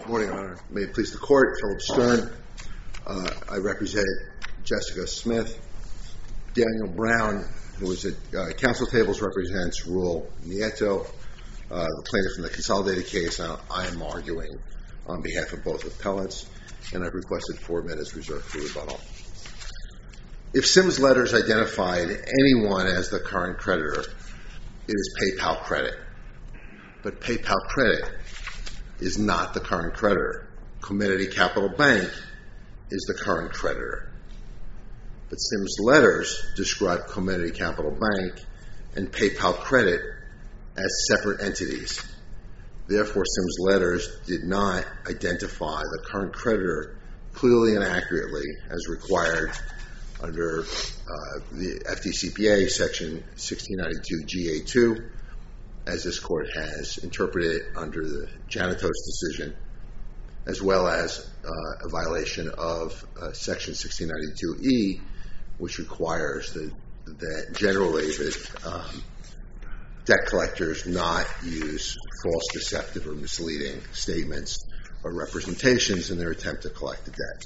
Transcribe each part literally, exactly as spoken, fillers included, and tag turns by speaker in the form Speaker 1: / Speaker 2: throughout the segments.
Speaker 1: Good morning, Your Honor. May it please the Court, Philip Stern. Uh, I represent Jessica Smith. Daniel Brown, who is at uh, counsel tables, represents Rule Nieto, uh, the plaintiff in the consolidated case. Now, I am arguing on behalf of both appellants, and I've requested four minutes reserved for rebuttal. If Sims Letters identified anyone as the current creditor, it is PayPal Credit. But PayPal Credit is not the current creditor. Comenity Capital Bank is the current creditor. But Sims Letters describe Comenity Capital Bank and PayPal Credit as separate entities. Therefore, Sims Letters did not identify the current creditor clearly and accurately as required under uh, the F D C P A Section sixteen ninety-two G A two, as this Court has interpreted it under the Janitos decision, as well as uh, a violation of uh, Section sixteen ninety-two E, which requires that, that generally that um, debt collectors not use false, deceptive, or misleading statements or representations in their attempt to collect the debt.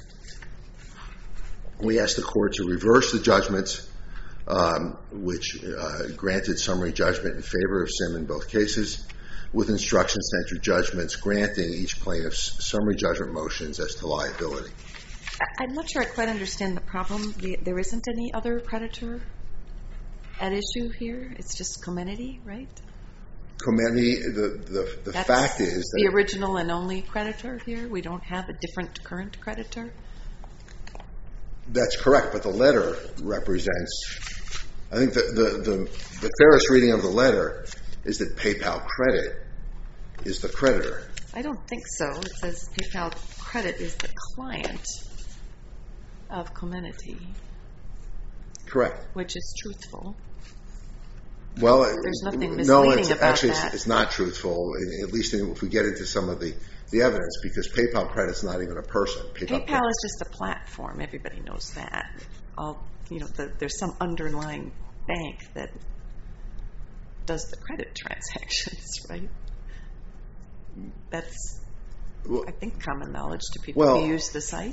Speaker 1: We asked the Court to reverse the judgments Um, which uh, granted summary judgment in favor of Sim in both cases, with instructions to enter judgments granting each plaintiff's summary judgment motions as to liability.
Speaker 2: I'm not sure I quite understand the problem. The, there isn't any other creditor at issue here? It's just Comenity, right?
Speaker 1: Comenity, the, the, the fact is that...
Speaker 2: the original and only creditor here? We don't have a different current creditor?
Speaker 1: That's correct, but the letter represents... I think the, the, the, the fairest reading of the letter is that PayPal Credit is the creditor.
Speaker 2: I don't think so. It says PayPal Credit is the client of Comenity.
Speaker 1: Correct.
Speaker 2: Which is truthful.
Speaker 1: Well,
Speaker 2: there's nothing misleading
Speaker 1: no, it's,
Speaker 2: about
Speaker 1: actually,
Speaker 2: that.
Speaker 1: It's, it's not truthful, at least if we get into some of the, the evidence, because PayPal Credit's not even a person.
Speaker 2: PayPal, PayPal is just a platform. Everybody knows that. All, you know, the, there's some underlying bank that does the credit transactions, right? That's, well, I think, common knowledge to people
Speaker 1: well,
Speaker 2: who use the site.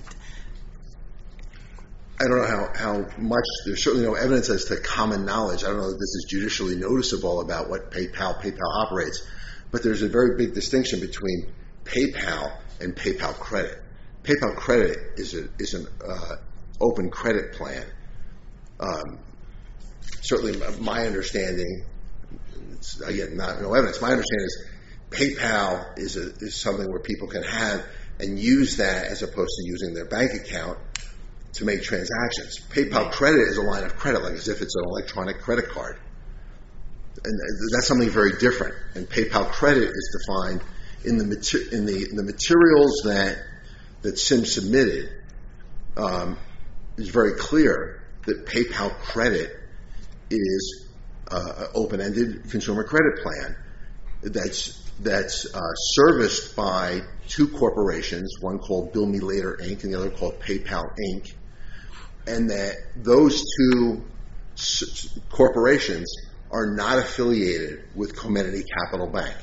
Speaker 1: I don't know how, how much, there's certainly no evidence as to common knowledge. I don't know if this is judicially noticeable about what PayPal, PayPal operates, but there's a very big distinction between PayPal and PayPal Credit. PayPal Credit is, a, is an uh, open credit plan. Um, certainly my understanding, it's, again, not no evidence, my understanding is PayPal is, a, is something where people can have and use that as opposed to using their bank account to make transactions. PayPal Credit is a line of credit, like as if it's an electronic credit card. And that's something very different. And PayPal Credit is defined in the mater- in the in the materials that that Sim submitted. Um, is very clear that PayPal Credit is uh, an open-ended consumer credit plan that's that's uh, serviced by two corporations, one called Bill Me Later Incorporated and the other called PayPal Incorporated, and that those two s- corporations are not affiliated with Comenity Capital Bank.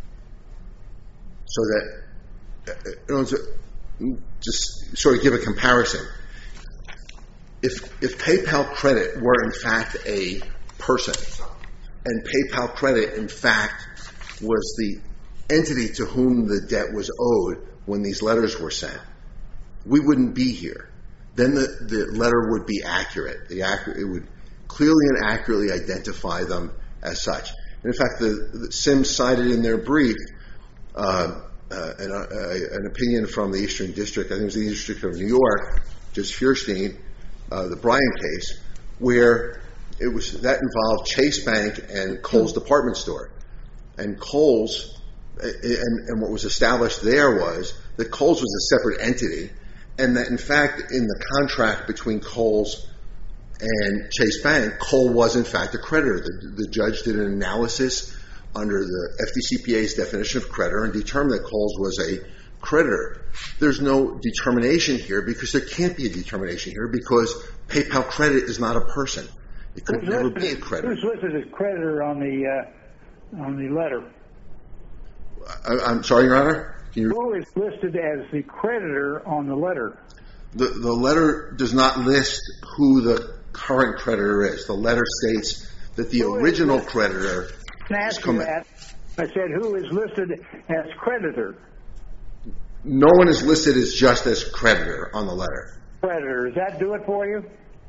Speaker 1: So that, you know, just sort of give a comparison. If if PayPal Credit were in fact a person, and PayPal Credit in fact was the entity to whom the debt was owed when these letters were sent, we wouldn't be here. Then the, the letter would be accurate. The accurate, it would clearly and accurately identify them as such. And in fact, the, the Sims cited in their brief uh, uh, an, uh, an opinion from the Eastern District, I think it was the Eastern District of New York, Judge Feuerstein, uh, the Bryan case, where it was that involved Chase Bank and Kohl's department store. And Kohl's, and, and what was established there was that Kohl's was a separate entity, and that in fact in the contract between Kohl's and Chase Bank, Kohl was in fact a creditor. The, the judge did an analysis under the F D C P A's definition of creditor and determined that Kohl's was a creditor. There's no determination here because there can't be a determination here because PayPal Credit is not a person. It could
Speaker 3: who's
Speaker 1: never
Speaker 3: listed,
Speaker 1: be a creditor.
Speaker 3: Who's listed as creditor on the uh, on the letter?
Speaker 1: I, I'm sorry, Your Honor? you,
Speaker 3: who is listed as the creditor on the letter?
Speaker 1: the, the letter does not list who the current creditor is. The letter states that the
Speaker 3: Who is
Speaker 1: original
Speaker 3: listed?
Speaker 1: creditor
Speaker 3: Can I
Speaker 1: is
Speaker 3: ask you
Speaker 1: com-
Speaker 3: that? I said, who is listed as creditor?
Speaker 1: No one is listed as just as creditor on the letter.
Speaker 3: Creditor. Does that do it for you?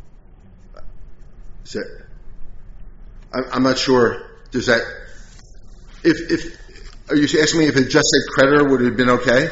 Speaker 1: So, I'm, I'm not sure. Does that? If if are you asking me if it just said creditor, would it have been okay?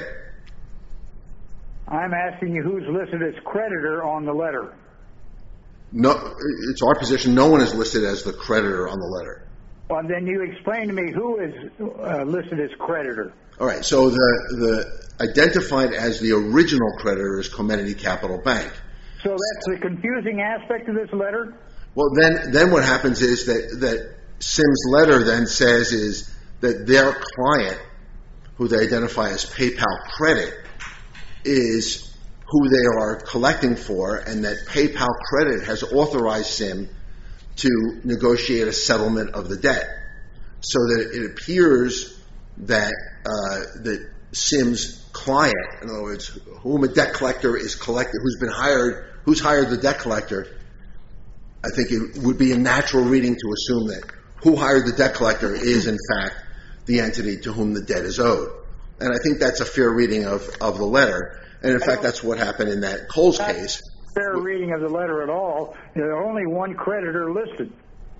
Speaker 3: I'm asking you who's listed as creditor on the letter.
Speaker 1: No, it's our position. No one is listed as the creditor on the letter.
Speaker 3: Well, then you explain to me who is uh, listed as creditor.
Speaker 1: All right. So the the identified as the original creditor is Comenity Capital Bank.
Speaker 3: So that's the confusing aspect of this letter?
Speaker 1: Well, then then what happens is that that Sim's letter then says is that their client, who they identify as PayPal Credit, is who they are collecting for, and that PayPal Credit has authorized Sim to negotiate a settlement of the debt, so that it appears that uh, that Sim's client, in other words, whom a debt collector is collected, who's been hired, who's hired the debt collector. I think it would be a natural reading to assume that who hired the debt collector is, in fact, the entity to whom the debt is owed. And I think that's a fair reading of, of the letter. And in fact, that's what happened in that Coles case.
Speaker 3: Fair reading of the letter at all. There's only one creditor listed.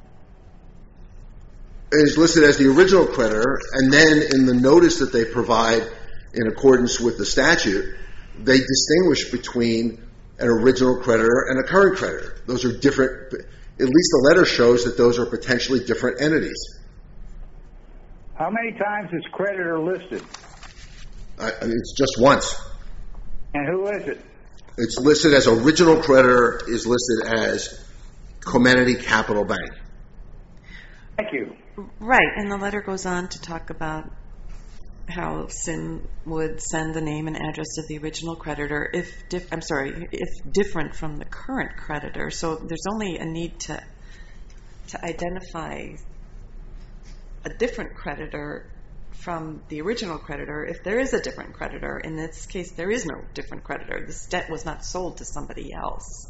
Speaker 1: It is listed as the original creditor, and then in the notice that they provide in accordance with the statute, they distinguish between an original creditor and a current creditor. Those are different. At least the letter shows that those are potentially different entities.
Speaker 3: How many times is creditor listed?
Speaker 1: I, I mean, it's just once.
Speaker 3: And who is it?
Speaker 1: It's listed as original creditor is listed as Comenity Capital Bank.
Speaker 3: Thank you.
Speaker 2: Right, and the letter goes on to talk about how Sim would send the name and address of the original creditor if dif- I'm sorry, if different from the current creditor. So there's only a need to to identify a different creditor from the original creditor if there is a different creditor. In this case, there is no different creditor. This debt was not sold to somebody else.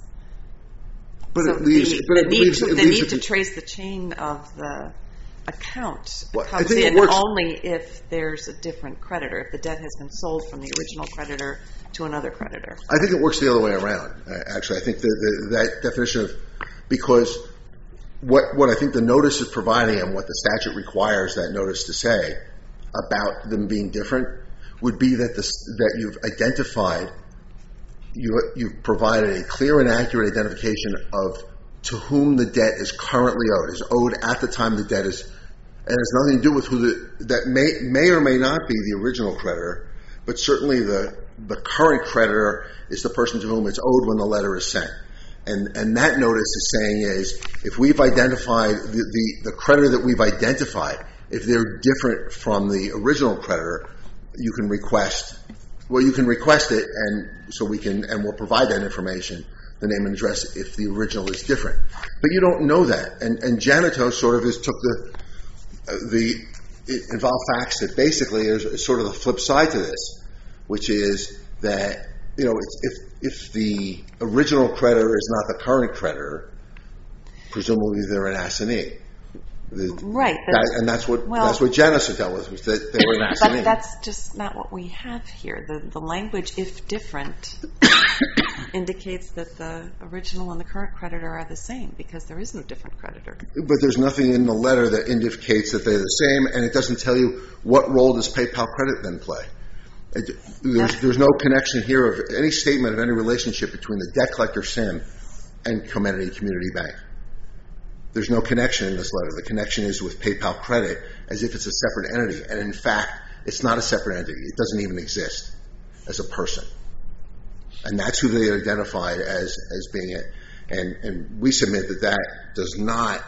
Speaker 1: But
Speaker 2: so
Speaker 1: it leaves,
Speaker 2: the,
Speaker 1: but
Speaker 2: the
Speaker 1: it
Speaker 2: need,
Speaker 1: leaves,
Speaker 2: to,
Speaker 1: it
Speaker 2: the
Speaker 1: leaves
Speaker 2: need
Speaker 1: it
Speaker 2: to trace the chain of the account
Speaker 1: Well, I
Speaker 2: comes
Speaker 1: think it
Speaker 2: in
Speaker 1: works-
Speaker 2: only if there's a different creditor, if the debt has been sold from the original creditor to another creditor.
Speaker 1: I think it works the other way around, uh, actually. I think that the, that definition of, because what what I think the notice is providing and what the statute requires that notice to say about them being different would be that this, that you've identified, you, you've provided a clear and accurate identification of to whom the debt is currently owed, is owed at the time the debt is, and it has nothing to do with who the, that may, may or may not be the original creditor, but certainly the, the current creditor is the person to whom it's owed when the letter is sent. And, and that notice is saying is, if we've identified the, the, the creditor that we've identified, if they're different from the original creditor, you can request, well, you can request it, and so we can, and we'll provide that information, the name and address, if the original is different. But you don't know that. And, and Janito sort of is, took the, uh, the it involved facts that basically is, is sort of the flip side to this, which is that, you know, it's, if, if the original creditor is not the current creditor, presumably they're an assignee. The,
Speaker 2: Right. But,
Speaker 1: that, and that's what
Speaker 2: well,
Speaker 1: that's what Janice dealt with, was that they were an assignee.
Speaker 2: But that's just not what we have here. The, the language, if different, indicates that the original and the current creditor are the same because there is no different creditor.
Speaker 1: But there's nothing in the letter that indicates that they're the same, and it doesn't tell you what role does PayPal Credit then play. It, there's, there's no connection here of any statement of any relationship between the debt collector, Sim, and Comenity Community Bank. There's no connection in this letter. The connection is with PayPal Credit as if it's a separate entity. And in fact, it's not a separate entity. It doesn't even exist as a person. And that's who they identified as, as being it. And, and we submit that that does not...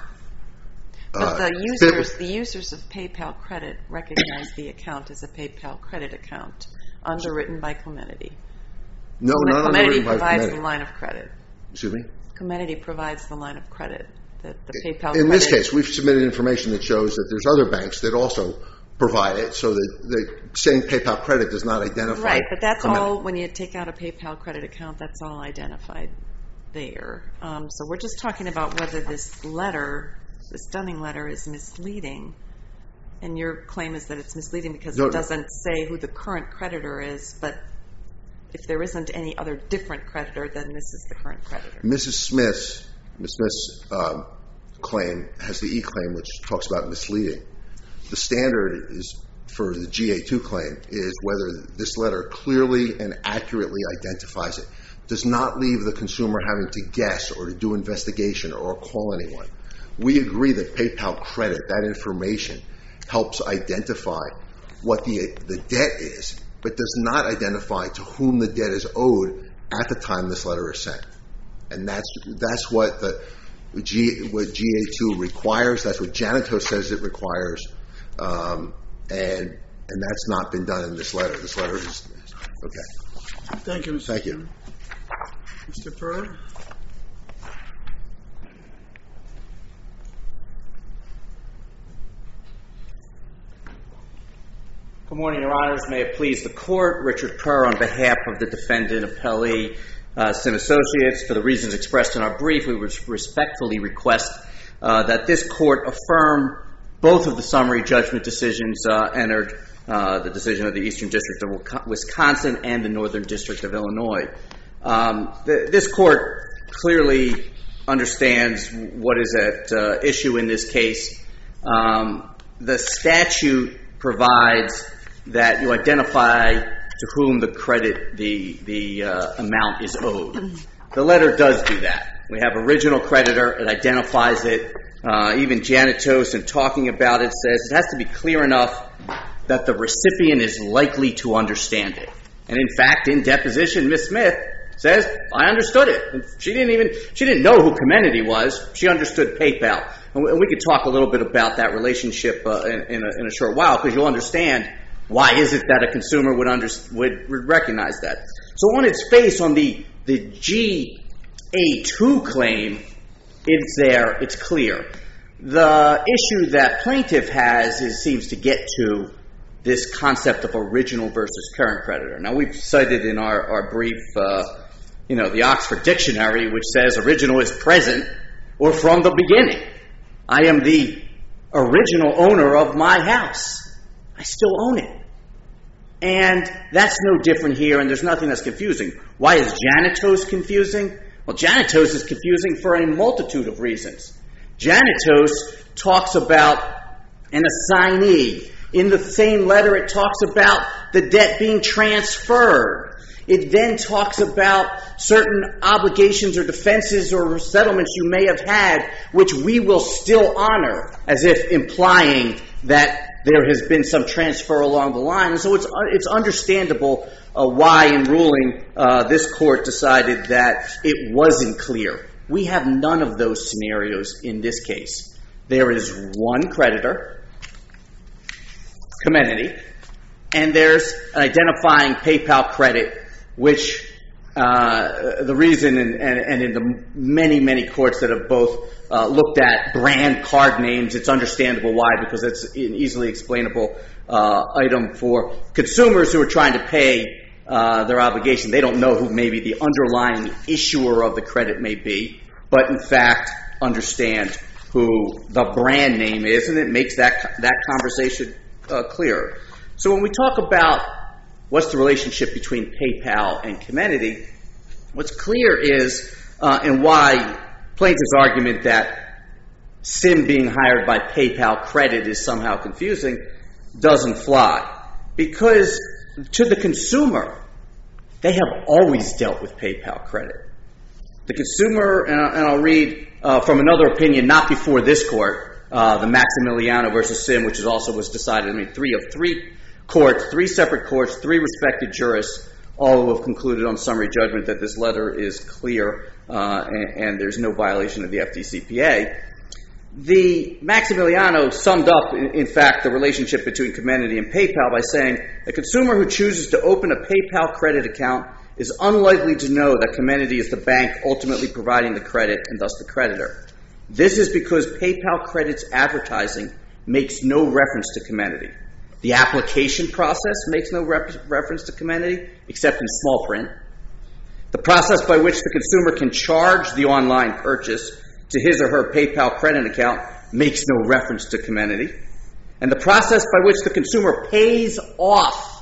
Speaker 2: But
Speaker 1: uh,
Speaker 2: the users, the users of PayPal Credit recognize the account as a PayPal Credit account underwritten by Comenity.
Speaker 1: No, not
Speaker 2: Comenity
Speaker 1: underwritten by
Speaker 2: provides
Speaker 1: Comenity.
Speaker 2: the line of credit.
Speaker 1: Excuse me?
Speaker 2: Comenity provides the line of credit that the PayPal
Speaker 1: In
Speaker 2: Credit.
Speaker 1: this case, we've submitted information that shows that there's other banks that also provide it, so that the saying PayPal credit does not identify.
Speaker 2: Right, but that's
Speaker 1: Come
Speaker 2: all,
Speaker 1: in.
Speaker 2: when you take out a PayPal credit account, that's all identified there. Um, so we're just talking about whether this letter, this Dunning letter, is misleading. And your claim is that it's misleading because
Speaker 1: No.
Speaker 2: it doesn't say who the current creditor is, but if there isn't any other different creditor, then this is the current creditor.
Speaker 1: Missus Smith's, Miz Smith's um, claim has the E claim, which talks about misleading. The standard is for the G A two claim is whether this letter clearly and accurately identifies it, does not leave the consumer having to guess or to do investigation or call anyone. We agree that PayPal credit, that information, helps identify what the the debt is, but does not identify to whom the debt is owed at the time this letter is sent. And that's that's what the G what G A two requires. That's what Janitos says it requires, um, and and that's not been done in this letter. This letter is okay.
Speaker 4: Thank you, Mister
Speaker 1: Thank you.
Speaker 4: Mister Purr.
Speaker 5: Good morning, Your Honors. May it please the Court. Richard Purr on behalf of the defendant appellee, uh, Sim Associates. For the reasons expressed in our brief, we would respectfully request uh, that this Court affirm both of the summary judgment decisions uh, entered, uh, the decision of the Eastern District of Wisconsin and the Northern District of Illinois. Um, the, this Court clearly understands what is at uh, issue in this case. Um, the statute provides that you identify to whom the credit, the the uh, amount is owed. The letter does do that. We have original creditor. It identifies it. Uh, even Janitos, in talking about it, says it has to be clear enough that the recipient is likely to understand it. And in fact, in deposition, Miz Smith says, I understood it. And she didn't even, she didn't know who Comenity was. She understood PayPal. And we could talk a little bit about that relationship uh, in, in, a, in a short while, because you'll understand why is it that a consumer would, under, would, would recognize that. So on its face, on the, the G A two claim, it's there, it's clear. The issue that plaintiff has is seems to get to this concept of original versus current creditor. Now, we've cited in our, our brief, uh, you know, the Oxford Dictionary, which says original is present or from the beginning. I am the original owner of my house. I still own it. And that's no different here, and there's nothing that's confusing. Why is Janitos confusing? Well, Janitos is confusing for a multitude of reasons. Janitos talks about an assignee. In the same letter, it talks about the debt being transferred. It then talks about certain obligations or defenses or settlements you may have had, which we will still honor, as if implying that there has been some transfer along the line. And so it's it's understandable uh, why, in ruling, uh, this court decided that it wasn't clear. We have none of those scenarios in this case. There is one creditor, Comenity, and there's an identifying PayPal credit, which uh, the reason, and, and, and in the many, many courts that have both uh, looked at brand card names, it's understandable why, because it's an easily explainable uh, item for consumers who are trying to pay uh, their obligation. They don't know who maybe the underlying issuer of the credit may be, but in fact understand who the brand name is, and it makes that that conversation uh, clearer. So when we talk about what's the relationship between PayPal and Comenity, what's clear is, uh, and why plaintiff's argument that Sim being hired by PayPal credit is somehow confusing doesn't fly. Because to the consumer, they have always dealt with PayPal credit. The consumer, and I'll read uh, from another opinion, not before this court, uh, the Maximiliano versus Sim, which is also was decided, I mean, three of three courts, three separate courts, three respected jurists, all who have concluded on summary judgment that this letter is clear uh, and, and there's no violation of the F D C P A. The Maximiliano summed up, in, in fact, the relationship between Comenity and PayPal by saying, a consumer who chooses to open a PayPal credit account is unlikely to know that Comenity is the bank ultimately providing the credit and thus the creditor. This is because PayPal credit's advertising makes no reference to Comenity. The application process makes no rep- reference to Comenity, except in small print. The process by which the consumer can charge the online purchase to his or her PayPal credit account makes no reference to Comenity. And the process by which the consumer pays off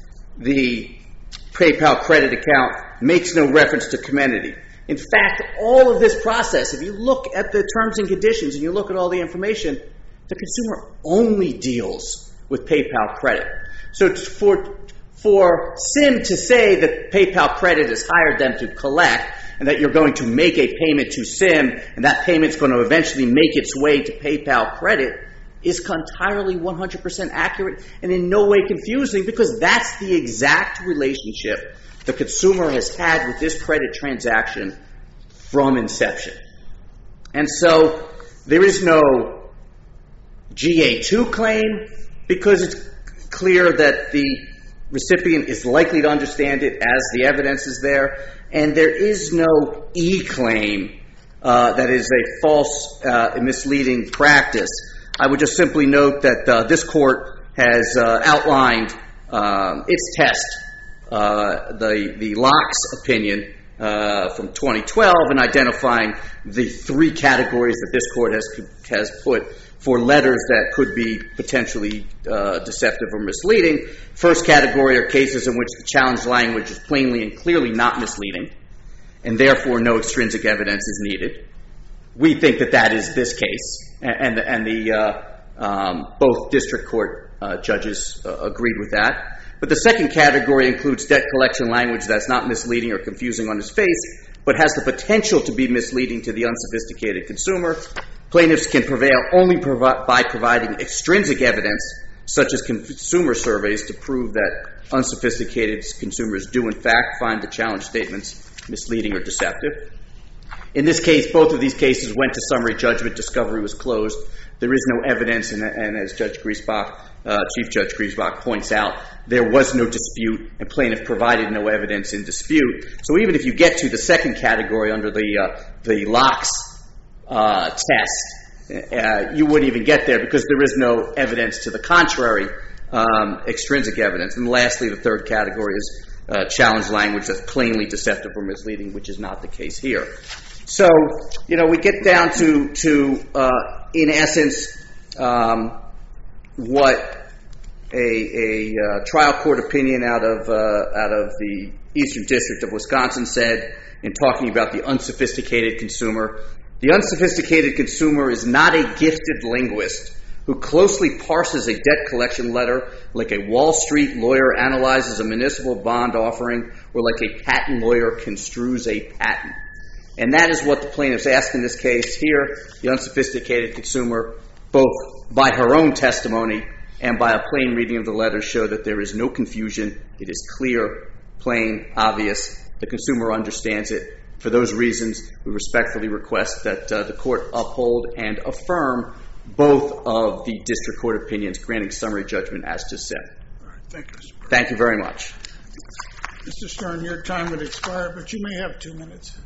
Speaker 5: the PayPal credit account makes no reference to Comenity. In fact, all of this process, if you look at the terms and conditions and you look at all the information, the consumer only deals with PayPal credit. So for, for SIM to say that PayPal credit has hired them to collect and that you're going to make a payment to SIM and that payment's going to eventually make its way to PayPal credit is entirely one hundred percent accurate and in no way confusing, because that's the exact relationship the consumer has had with this credit transaction from inception. And so there is no G A two claim, because it's clear that the recipient is likely to understand it as the evidence is there. And there is no E claim uh, that is a false uh, and misleading practice. I would just simply note that uh, this court has uh, outlined uh, its test, uh, the, the Locke's opinion uh, from twenty twelve, in identifying the three categories that this court has, has put for letters that could be potentially uh, deceptive or misleading. First category are cases in which the challenged language is plainly and clearly not misleading, and therefore no extrinsic evidence is needed. We think that that is this case, and, and, and the uh, um, both district court uh, judges uh, agreed with that. But the second category includes debt collection language that's not misleading or confusing on its face, but has the potential to be misleading to the unsophisticated consumer. Plaintiffs can prevail only provi- by providing extrinsic evidence, such as consumer surveys, to prove that unsophisticated consumers do in fact find the challenge statements misleading or deceptive. In this case, both of these cases went to summary judgment. Discovery was closed. There is no evidence, and, and as Judge Griesbach, uh, Chief Judge Griesbach points out, there was no dispute, and plaintiff provided no evidence in dispute. So even if you get to the second category under the uh, the Locke's uh, test, uh, you wouldn't even get there because there is no evidence to the contrary, um, extrinsic evidence. And lastly, the third category is uh, challenge language that's plainly deceptive or misleading, which is not the case here. So, you know, we get down to, to uh, in essence, um, what a, a uh, trial court opinion out of uh, out of the Eastern District of Wisconsin said in talking about the unsophisticated consumer. The unsophisticated consumer is not a gifted linguist who closely parses a debt collection letter like a Wall Street lawyer analyzes a municipal bond offering, or like a patent lawyer construes a patent. And that is what the plaintiffs asked in this case here. The unsophisticated consumer, both by her own testimony and by a plain reading of the letter, show that there is no confusion. It is clear, plain, obvious. The consumer understands it. For those reasons, we respectfully request that uh, the court uphold and affirm both of the district court opinions granting summary judgment as to SIM.
Speaker 4: All right, thank you, Mister President.
Speaker 5: Thank you very much.
Speaker 4: Mister Stern, your time would expire, but you may have two minutes.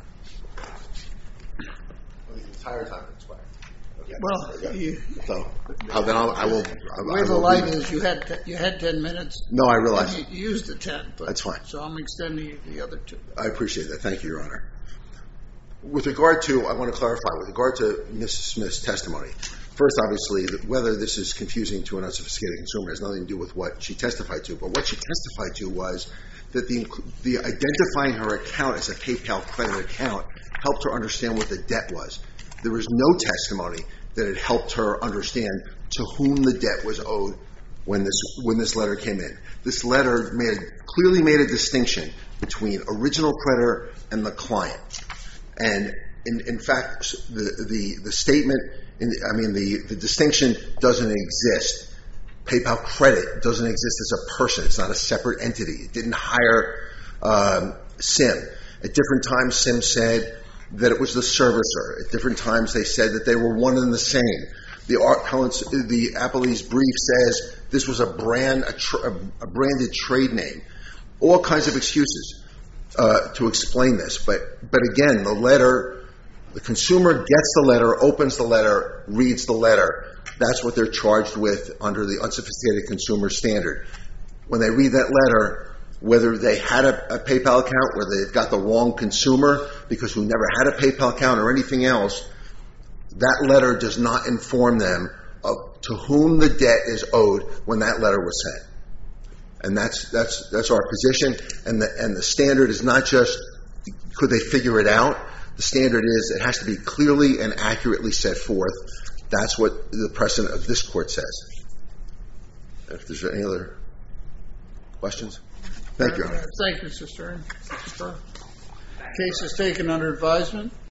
Speaker 1: The entire time expired. Okay.
Speaker 4: Well, you,
Speaker 1: So, uh, then I'll, I will.
Speaker 4: the
Speaker 1: I,
Speaker 4: way
Speaker 1: I
Speaker 4: the
Speaker 1: will
Speaker 4: light
Speaker 1: leave.
Speaker 4: is, you had te- you had ten minutes.
Speaker 1: No, I realize.
Speaker 4: You, you used the ten. But,
Speaker 1: That's fine.
Speaker 4: So I'm extending you the other two.
Speaker 1: I appreciate that. Thank you, Your Honor. With regard to, I want to clarify, with regard to Missus Smith's testimony, first, obviously, whether this is confusing to an unsophisticated consumer has nothing to do with what she testified to, but what she testified to was that the, the identifying her account as a PayPal credit account helped her understand what the debt was. There was no testimony that it helped her understand to whom the debt was owed when this when this letter came in. This letter made clearly made a distinction between original creditor and the client. And in, in fact, the, the, the statement, in the, I mean, the, the distinction doesn't exist. PayPal credit doesn't exist as a person. It's not a separate entity. It didn't hire um, SIM. At different times, SIM said that it was the servicer. At different times, they said that they were one and the same. The the Appellee's brief says this was a brand, a, tra- a branded trade name. All kinds of excuses uh, to explain this. But but again, the letter The consumer gets the letter, opens the letter, reads the letter. That's what they're charged with under the unsophisticated consumer standard. When they read that letter, whether they had a, a PayPal account, whether they've got the wrong consumer because who never had a PayPal account or anything else, that letter does not inform them of to whom the debt is owed when that letter was sent. And that's that's that's our position. And the and the standard is not just could they figure it out. The standard is it has to be clearly and accurately set forth. That's what the precedent of this court says. If there's any other questions, thank you.
Speaker 4: Thank you, Mister Stern. Case is taken under advisement.